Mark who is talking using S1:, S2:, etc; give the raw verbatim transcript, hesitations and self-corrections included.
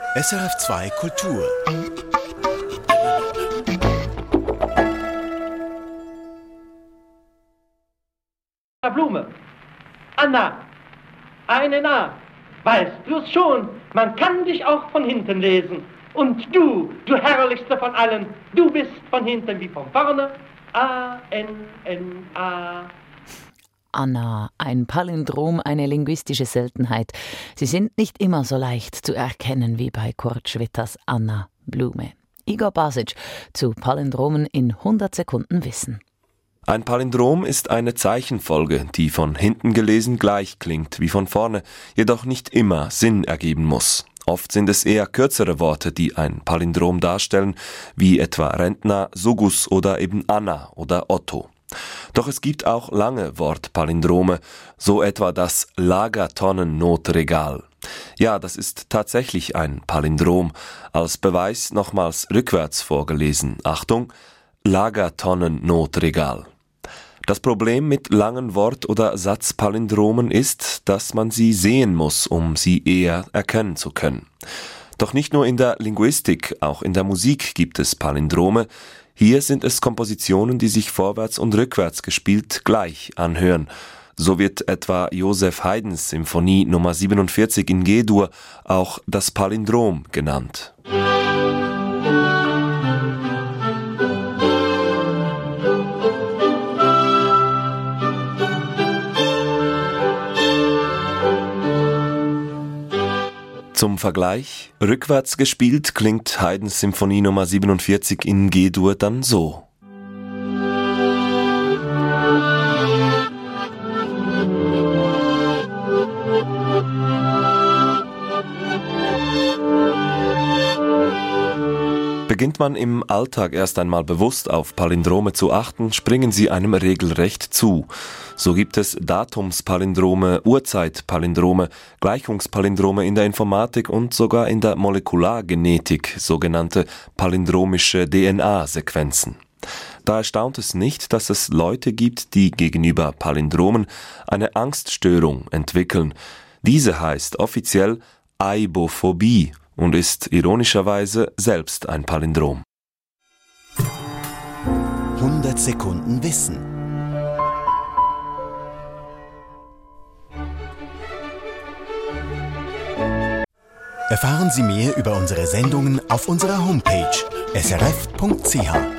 S1: S R F zwei Kultur.
S2: Blume. Anna, eine Na. Weißt du es schon, man kann dich auch von hinten lesen. Und du, du herrlichste von allen, du bist von hinten wie von vorne. A N N A.
S3: Anna, ein Palindrom, eine linguistische Seltenheit. Sie sind nicht immer so leicht zu erkennen wie bei Kurt Schwitters Anna Blume. Igor Basic zu Palindromen in hundert Sekunden Wissen.
S4: Ein Palindrom ist eine Zeichenfolge, die von hinten gelesen gleich klingt wie von vorne, jedoch nicht immer Sinn ergeben muss. Oft sind es eher kürzere Worte, die ein Palindrom darstellen, wie etwa Rentner, Sugus oder eben Anna oder Otto. Doch es gibt auch lange Wortpalindrome, so etwa das Lagertonnennotregal. Ja, das ist tatsächlich ein Palindrom. Als Beweis nochmals rückwärts vorgelesen. Achtung, Lagertonnennotregal. Das Problem mit langen Wort- oder Satzpalindromen ist, dass man sie sehen muss, um sie eher erkennen zu können. Doch nicht nur in der Linguistik, auch in der Musik gibt es Palindrome. Hier sind es Kompositionen, die sich vorwärts und rückwärts gespielt gleich anhören. So wird etwa Joseph Haydns Symphonie Nummer siebenundvierzig in G-Dur auch das Palindrom genannt. Zum Vergleich, rückwärts gespielt klingt Haydns Symphonie Nummer siebenundvierzig in G-Dur dann so. Beginnt man im Alltag erst einmal bewusst auf Palindrome zu achten, springen sie einem regelrecht zu. So gibt es Datumspalindrome, Uhrzeitpalindrome, Gleichungspalindrome in der Informatik und sogar in der Molekulargenetik, sogenannte palindromische D N A-Sequenzen. Da erstaunt es nicht, dass es Leute gibt, die gegenüber Palindromen eine Angststörung entwickeln. Diese heißt offiziell Aibophobie und ist ironischerweise selbst ein Palindrom.
S1: hundert Sekunden Wissen. Erfahren Sie mehr über unsere Sendungen auf unserer Homepage s r f punkt c h.